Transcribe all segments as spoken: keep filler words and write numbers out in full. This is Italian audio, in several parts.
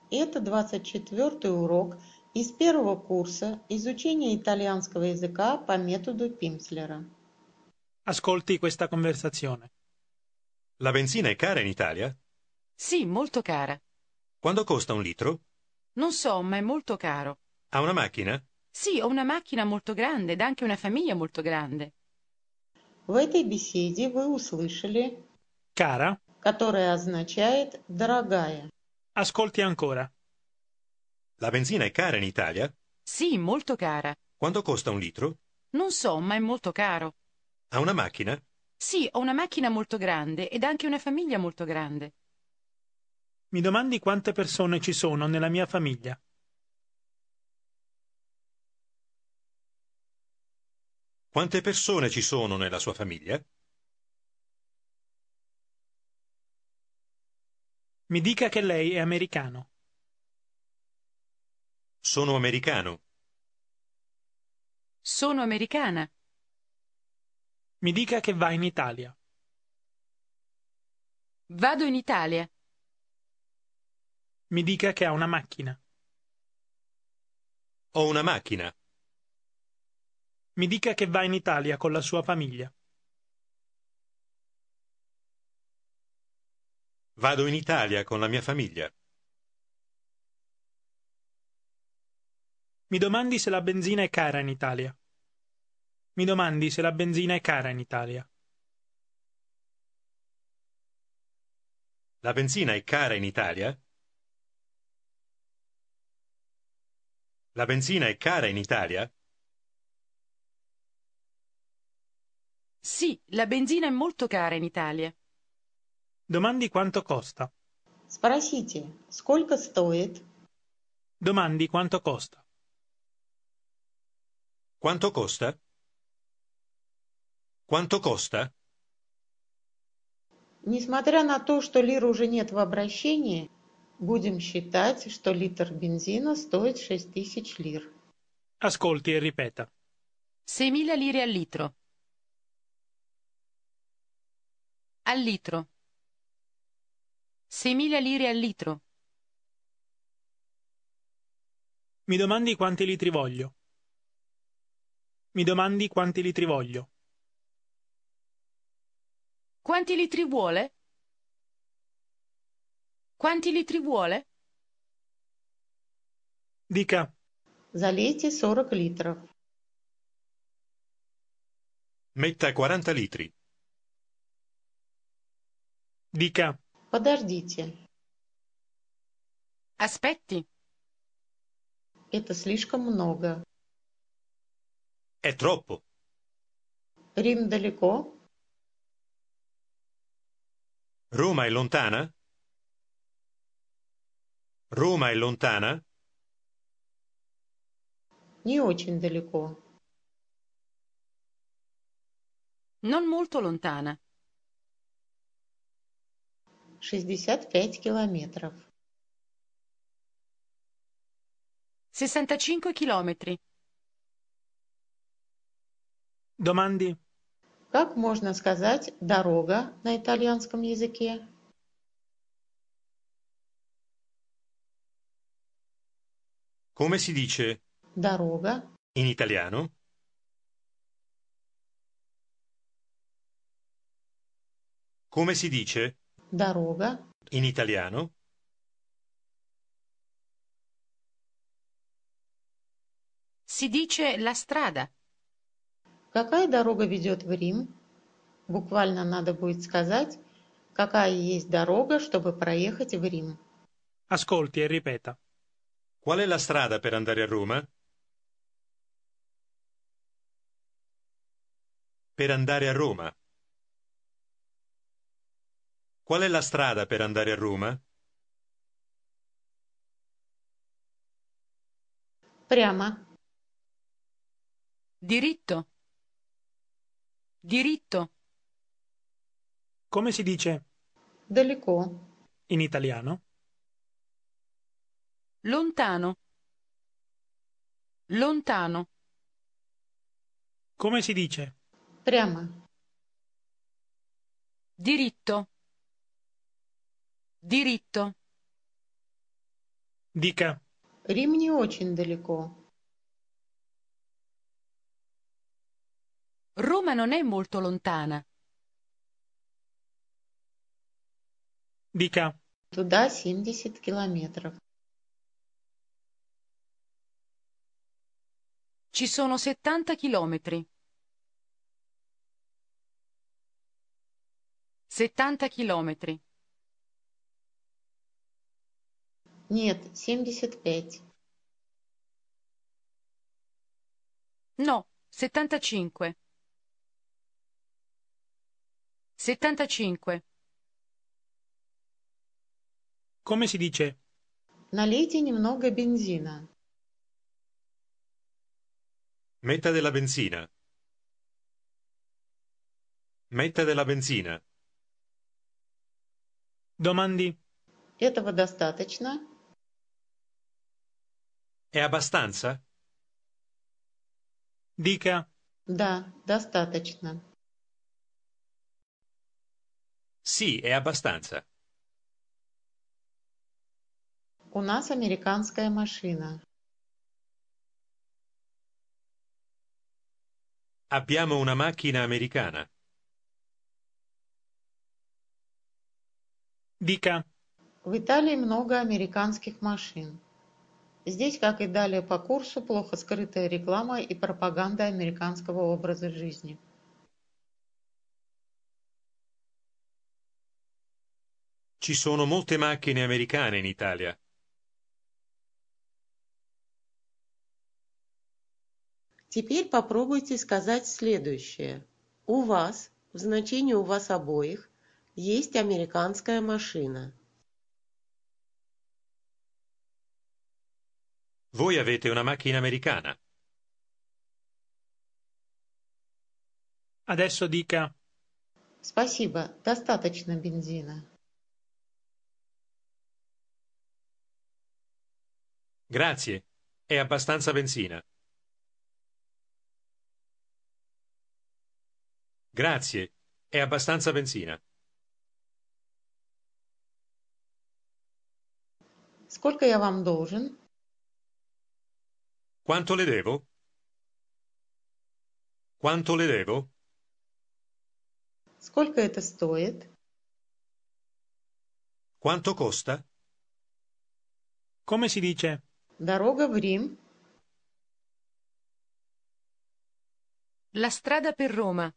Это двадцать четвёртый урок из первого курса изучения итальянского языка по методу Пимслера. Ascolti questa conversazione. La benzina è cara in Italia? Sì, molto cara. Quando costa un litro? Non so, ma è molto caro. Ha una macchina? Sì, ho una macchina molto grande ed anche una famiglia molto grande. В этой беседе вы услышали, Cara, которое означает «дорогая». ascolti ancora. La benzina è cara in Italia? Sì, molto cara. Quando costa un litro? Non so, ma è molto caro. Ha una macchina? Sì, ho una macchina molto grande ed anche una famiglia molto grande. Mi domandi quante persone ci sono nella mia famiglia? Quante persone ci sono nella sua famiglia? Mi dica che lei è americano. Sono americano. Sono americana. Mi dica che va in Italia. Vado in Italia. Mi dica che ha una macchina. Ho una macchina. Mi dica che va in Italia con la sua famiglia. Vado in Italia con la mia famiglia. Mi domandi se la benzina è cara in Italia. Mi domandi se la benzina è cara in Italia. La benzina è cara in Italia? La benzina è cara in Italia? Sì, la benzina è molto cara in Italia. Domandi quanto costa. Спросите, сколько стоит? Domandi quanto costa. Quanto costa? Quanto costa? Несмотря на то, что лир уже нет в обращении, будем считать, что литр бензина стоит шесть тысяч лир. Ascolti e ripeta. seimila lire al litro. Al litro. seimila lire al litro. Mi domandi quanti litri voglio. Mi domandi quanti litri voglio. Quanti litri vuole? Quanti litri vuole? Dica, Залейте сорок литров. Metta quaranta litri. dica, Подождите, Aspetti. это слишком много. È troppo. Рим далеко? Roma è lontana? Roma è lontana? Не очень далеко. Non molto lontana. шестьдесят пять километров. sessantacinque chilometri. domandi, Как можно сказать «дорога» на итальянском языке? Come si dice Дорога. in italiano? Come si dice Дорога. in italiano? Si dice la strada. Какая дорога ведет в Рим? Буквально надо будет сказать, какая есть дорога, чтобы проехать в Рим. ascolti e ripeta. Qual è la strada per andare a Roma? Per andare a Roma. Qual è la strada per andare a Roma? Прямо. Diritto. Diritto. Come si dice Далеко. in italiano? Lontano. Lontano. Come si dice Прямо. Diritto. Diritto. Dica. Рим не очень далеко. Roma non è molto lontana. Dica. Туда семьдесят километров. Ci sono settanta chilometri. settanta chilometri. Нет, семьдесят пять. No, settantacinque. settantacinque. Come si dice? Налейте немного бензина. Metta della benzina. Metta della benzina. Domandi. Этого достаточно? È abbastanza? Dica. Да, достаточно. Sì, è abbastanza. У нас американская машина. Abbiamo una macchina americana. Dica. В Италии много американских машин. Здесь, как и далее по курсу, плохо скрытая реклама и пропаганда американского образа жизни. Ci sono molte macchine americane in Italia. Теперь попробуйте сказать следующее. У вас, в значении у вас обоих, есть американская машина. Voi avete una macchina americana. Adesso dica. Спасибо, достаточно бензина. Grazie. È abbastanza benzina. Grazie. È abbastanza benzina. Сколько я вам должен? Quanto le devo? Quanto le devo? Сколько это стоит? Quanto costa? Come si dice? Дорога в Рим. La strada per Roma.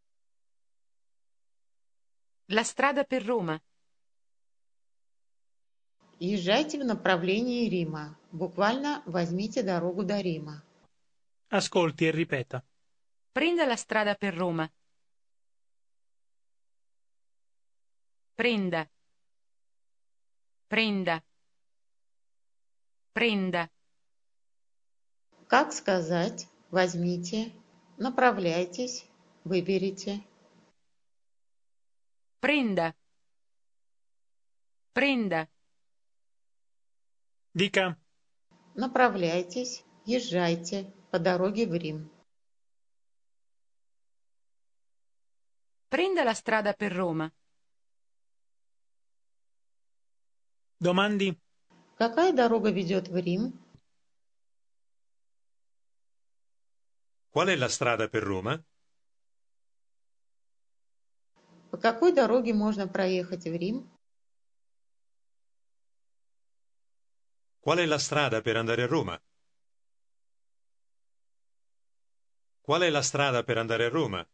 La strada per Roma. Езжайте в направлении Рима. Буквально возьмите дорогу до Рима. Ascolti e ripeta. Prenda la strada per Roma. Prenda. Prenda. Prenda. Как сказать? Возьмите, направляйтесь, выберите. Prenda. Prenda. Dica. Направляйтесь, езжайте по дороге в Рим. Prenda la strada per Roma. Domandi. Какая дорога ведет в Рим? Qual è la strada per Roma? По какой дороге можно проехать в Рим? Qual è la strada per andare a Roma? Qual è la strada per andare a Roma?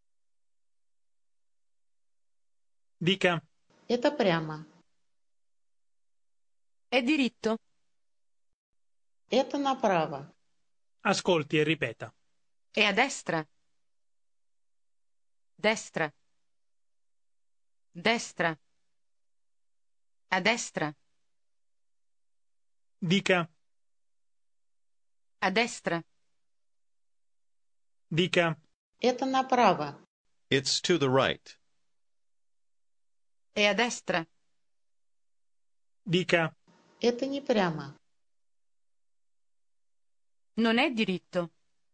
Dica. Это прямо. È diritto. Это направо. Ascolti e ripeta. È a destra. Destra. Destra. A destra. Dica. A destra. Dica. Это направо. It's to the right. È a destra. Dica. Это не прямо. Non è diritto.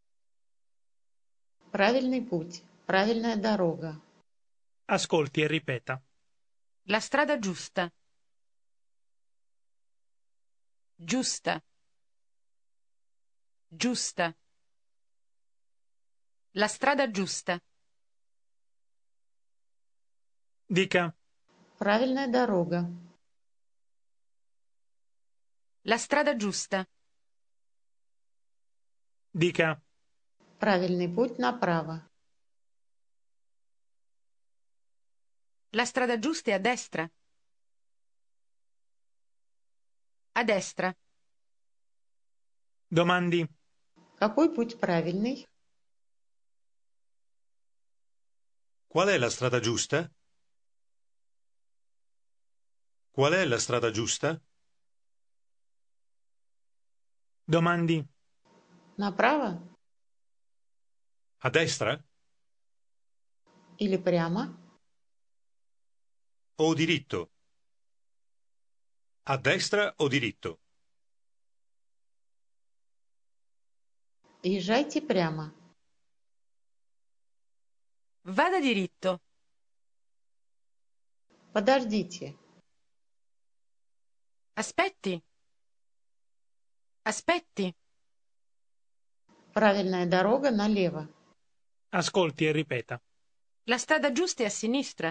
Правильный путь. Правильная дорога. Ascolti e ripeta. La strada giusta. Giusta. Giusta. La strada giusta. Dica. Правильная дорога. La strada giusta. Dica. Правильный путь направо. La strada giusta è a destra. A destra. Domandi. Какой путь правильный? Qual è la strada giusta? Qual è la strada giusta? Domandi. Направо A destra или прямо? o diritto? A destra o diritto? Езжайте прямо. Vada diritto. Подождите. Aspetti. Aspetti. Правильная дорога налево. Ascolti e ripeta. La strada giusta è a sinistra.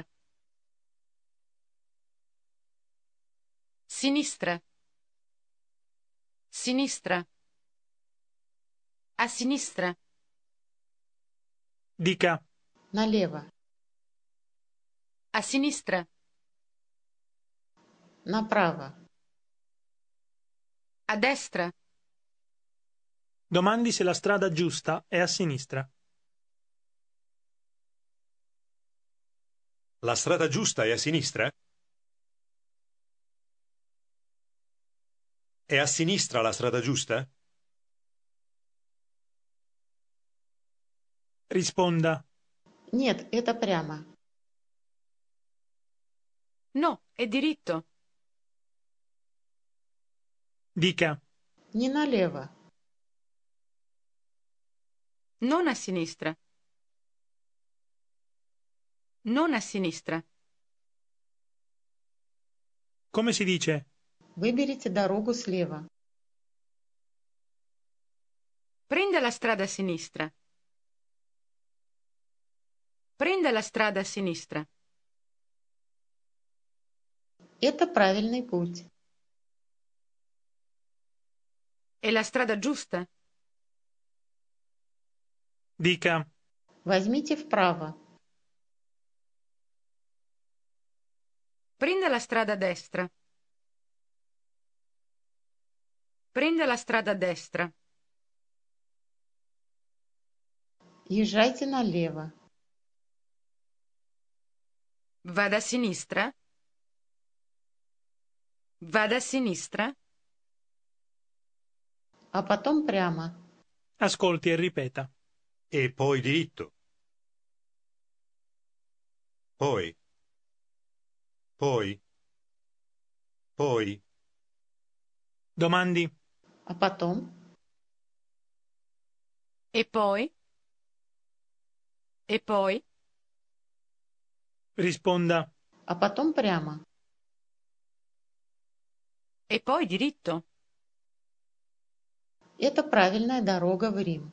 Sinistra. Sinistra. A sinistra. Dica. Налево. A sinistra. Направо. A destra. Domandi se la strada giusta è a sinistra. La strada giusta è a sinistra? È a sinistra la strada giusta? Risponda. Нет, это прямо. No, è diritto. Dica. Не налево. Non a sinistra. Non a sinistra. Come si dice? Выберите дорогу слева. Prenda la strada a sinistra. Prenda la strada a sinistra. Это правильный путь. È la strada giusta? Dica. Возьмите вправо. Prenda la strada a destra. Prenda la strada a destra. Езжайте налево. Vada a sinistra. Vada a sinistra. А потом прямо. Ascolti e ripeta. E poi diritto. Poi. Poi. Poi. Domandi. А потом? E poi? E poi? Risponda. А потом прямо. E poi diritto. Это правильная дорога в Рим.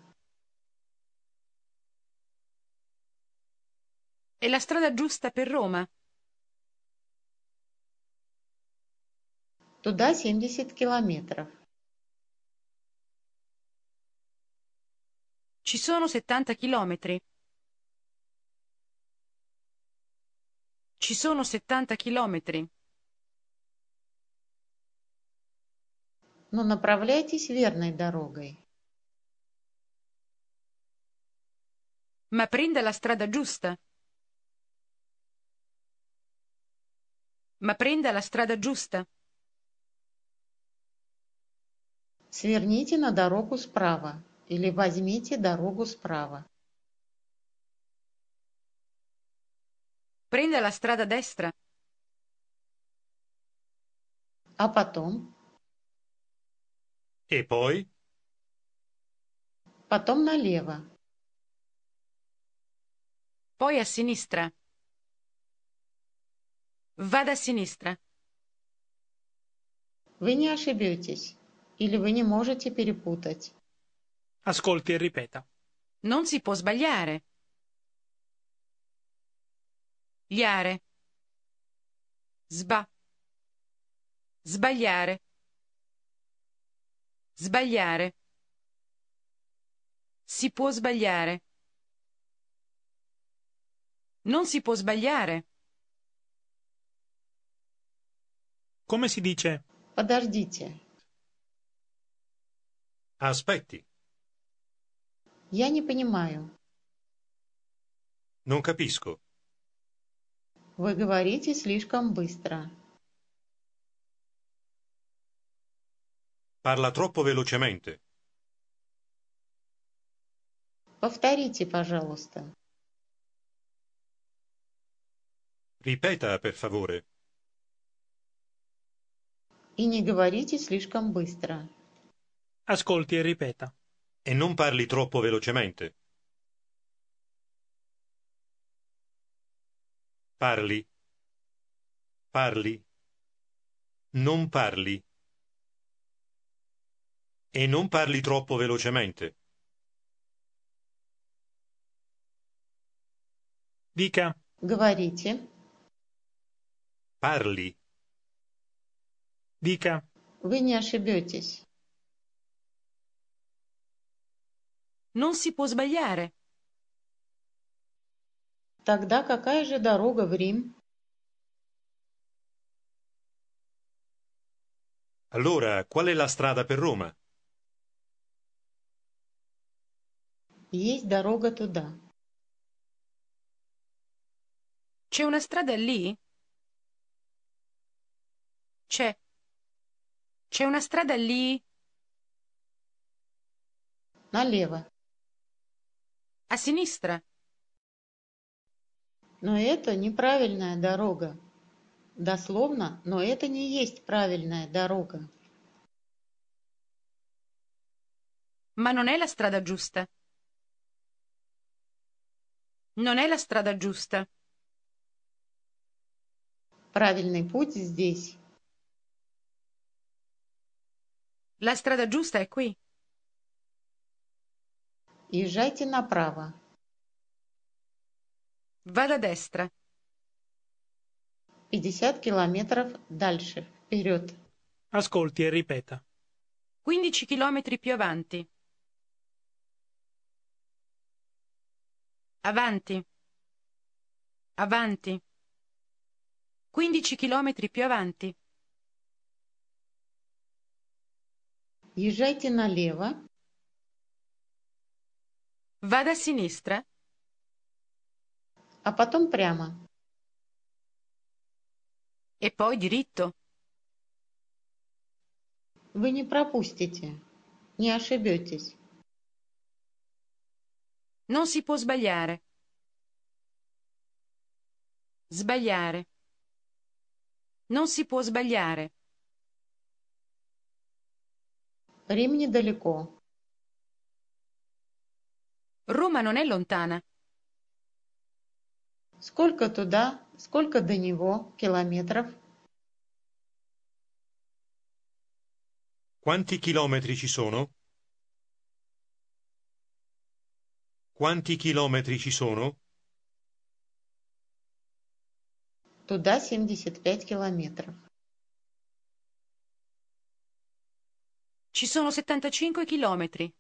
È la strada giusta per Roma. Туда семьдесят километров. Ci sono settanta chilometri. Ci sono settanta chilometri. Но направляйтесь верной дорогой. Ma prenda la strada giusta. Ma prenda la strada giusta. Сверните на дорогу справа или возьмите дорогу справа. Prenda la strada a destra. А потом? E poi? Потом налево. Poi a sinistra. Vada a sinistra. Вы не ошибетесь. Или вы не можете перепутать? Ascolti e ripeta. Non si può sbagliare. Liare. Sba. Sbagliare. Sbagliare. Si può sbagliare. Non si può sbagliare. Come si dice Подождите. Aspetti. Я не понимаю. Non capisco. Вы говорите слишком быстро. Parla troppo velocemente. Повторите, пожалуйста. Ripeta, per favore. И не говорите слишком быстро. ascolti e ripeta. E non parli troppo velocemente. Parli. Parli. Non parli. E non parli troppo velocemente. Dica Говорите. Parli. Dica Вы не ошибетесь. Non si può sbagliare. Тогда какая же дорога в Рим? Allora, qual è la strada per Roma? Есть дорога туда. C'è una strada lì? C'è. C'è una strada lì? Налево. A sinistra? Но это неправильная дорога. Дословно, но это не есть правильная дорога. Ma non è la strada giusta. Non è la strada giusta. Правильный путь здесь. La strada giusta è qui. Езжайте направо. Vada a destra. пятьдесят километров дальше. Вперед. ascolti e ripeta. quindici chilometri più avanti. Avanti. Avanti. quindici chilometri più avanti. Езжайте налево. Vada a sinistra. А потом прямо. E poi diritto. Вы не пропустите. Не ошибетесь. Non si può sbagliare. Sbagliare. Non si può sbagliare. Рим недалеко. Roma non è lontana. Сколько туда, сколько до него километров? Quanti chilometri ci sono? Quanti chilometri ci sono? Туда семьдесят пять километров. Ci sono settantacinque chilometri.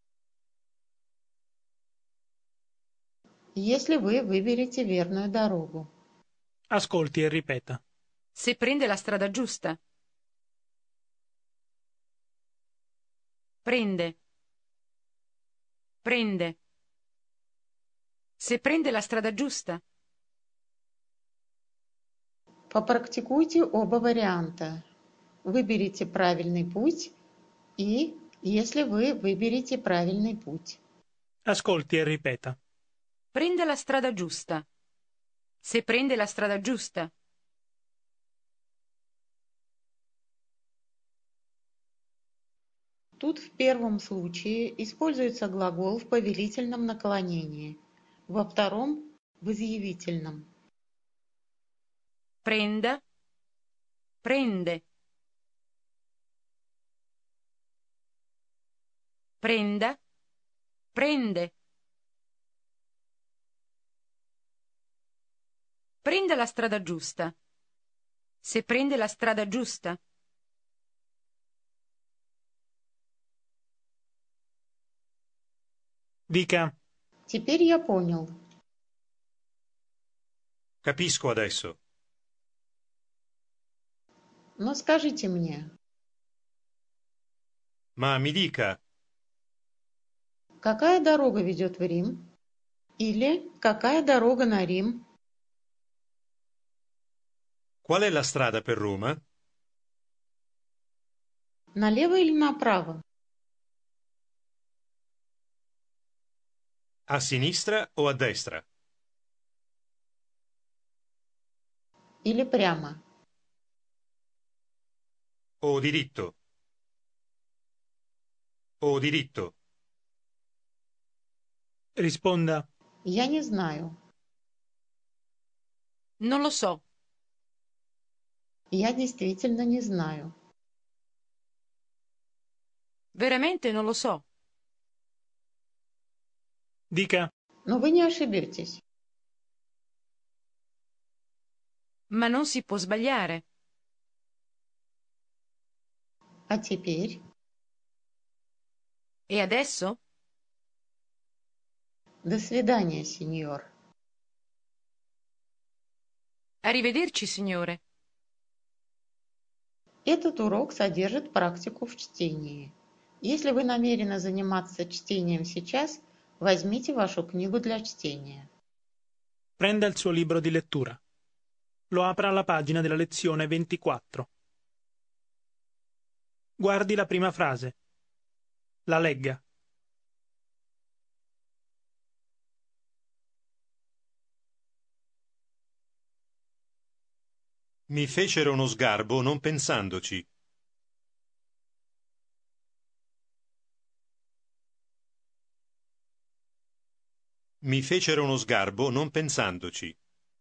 Если вы выберете верную дорогу. Ascolti e ripeta. Se prende la strada giusta. Prende. Prende. Se prende la strada giusta. Попрактикуйте оба варианта. Выберите правильный путь и если вы выберете правильный путь. Ascolti e ripeta. Prende la strada giusta. Se prende la strada giusta. Тут в первом случае используется глагол в повелительном наклонении, во втором – в изъявительном. Prenda. Prende. Prenda. Prende. Prenda la strada giusta. Se prende la strada giusta. Dica. Теперь я понял. Capisco adesso. Но скажите мне, Ma mi dica, какая дорога ведет в Рим? Или какая дорога на Рим? qual è la strada per Roma? Налево или направо? A sinistra o a destra? Или прямо? O diritto? O diritto? Risponda. Я не знаю. Non lo so. Я действительно не знаю. Veramente non lo so. Dica. Но вы не ошибетесь. Ma non si può sbagliare. А теперь? E adesso? До свидания, сеньор. Arrivederci, signore. Этот урок содержит практику в чтении. Если вы намерены заниматься чтением сейчас, возьмите вашу книгу для чтения. Prenda il suo libro di lettura. Lo apra alla pagina della lezione ventiquattro. Guardi la prima frase. La legga. Mi fecero uno sgarbo non pensandoci. Mi fecero uno sgarbo non pensandoci.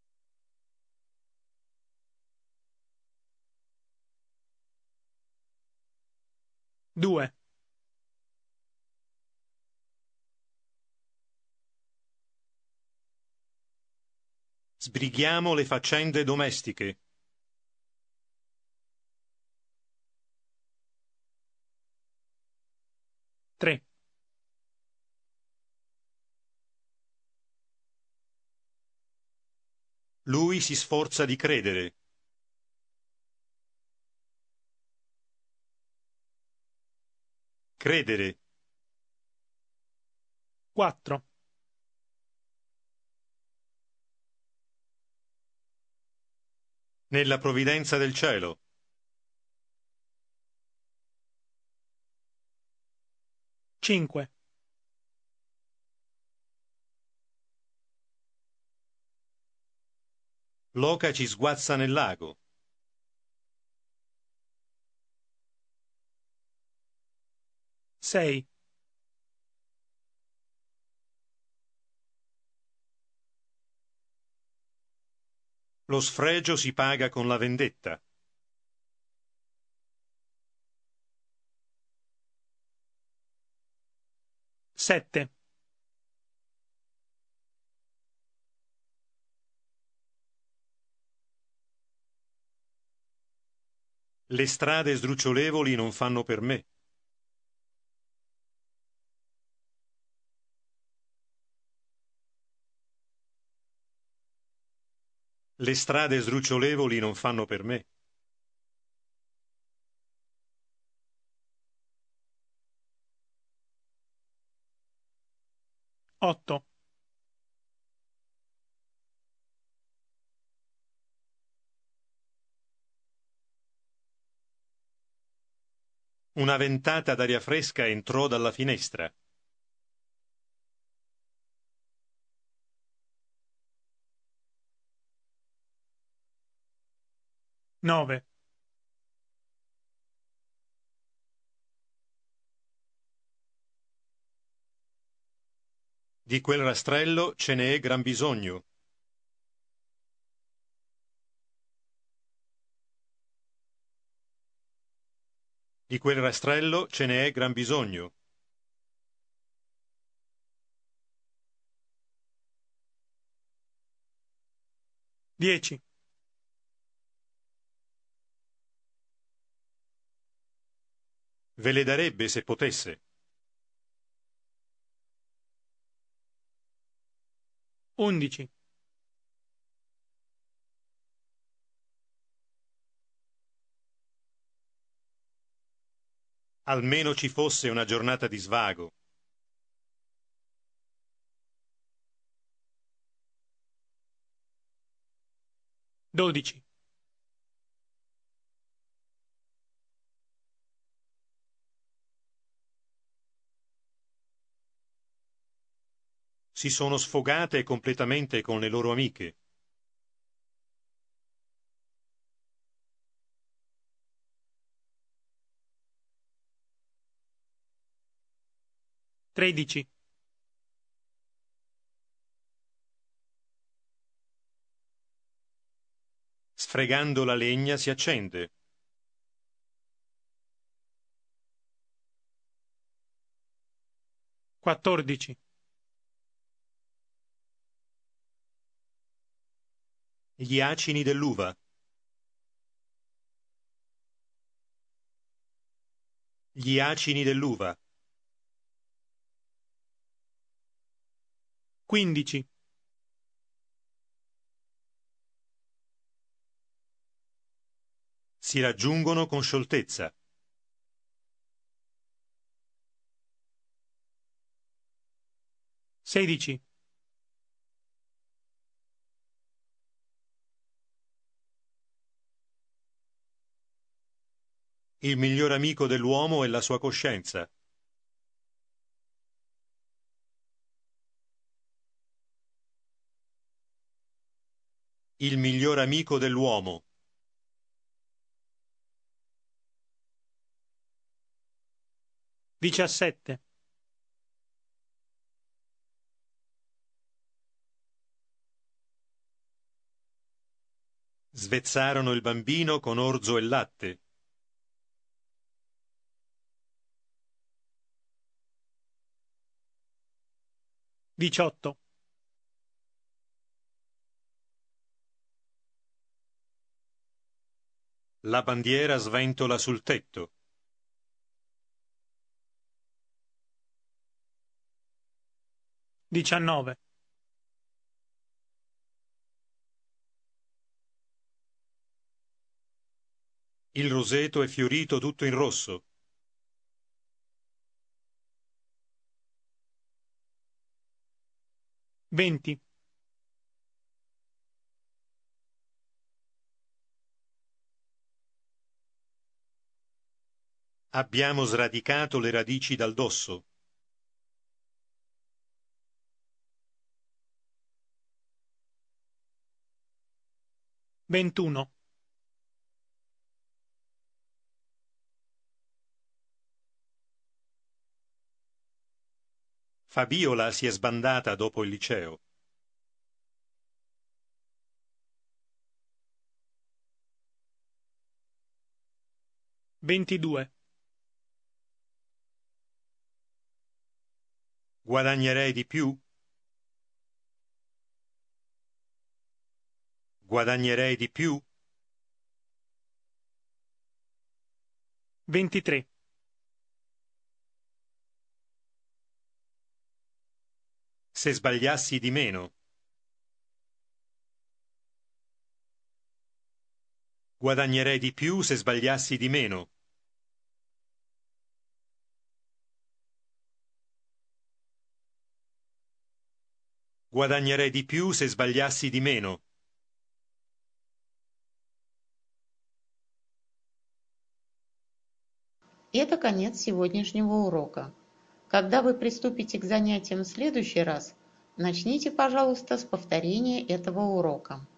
due. Sbrighiamo le faccende domestiche. tre. Lui si sforza di credere. Credere. quattro. Nella provvidenza del cielo. cinque. L'oca ci sguazza nel lago. sei. Lo sfregio si paga con la vendetta. sette. Le strade sdrucciolevoli non fanno per me. Le strade sdrucciolevoli non fanno per me. otto. Una ventata d'aria fresca entrò dalla finestra. nove. Di quel rastrello ce ne è gran bisogno. Di quel rastrello ce ne è gran bisogno. dieci, Ve le darebbe se potesse. undici, Almeno ci fosse una giornata di svago. dodici, Si sono sfogate completamente con le loro amiche. tredici, Sfregando la legna si accende. quattordici, Gli acini dell'uva. Gli acini dell'uva. quindici, Si raggiungono con scioltezza. sedici, Il miglior amico dell'uomo è la sua coscienza. Il miglior amico dell'uomo. diciassette, Svezzarono il bambino con orzo e latte. diciotto, La bandiera sventola sul tetto. diciannove, Il roseto è fiorito tutto in rosso. venti, Abbiamo sradicato le radici dal dosso. ventuno, Fabiola si è sbandata dopo il liceo. ventidue, Guadagnerei di più? Guadagnerei di più? ventitré, Se sbagliassi di meno. Guadagnerei di più se sbagliassi di meno. Guadagnerei di più se sbagliassi di meno. Это конец сегодняшнего урока. Когда вы приступите к занятиям в следующий раз, начните, пожалуйста, с повторения этого урока.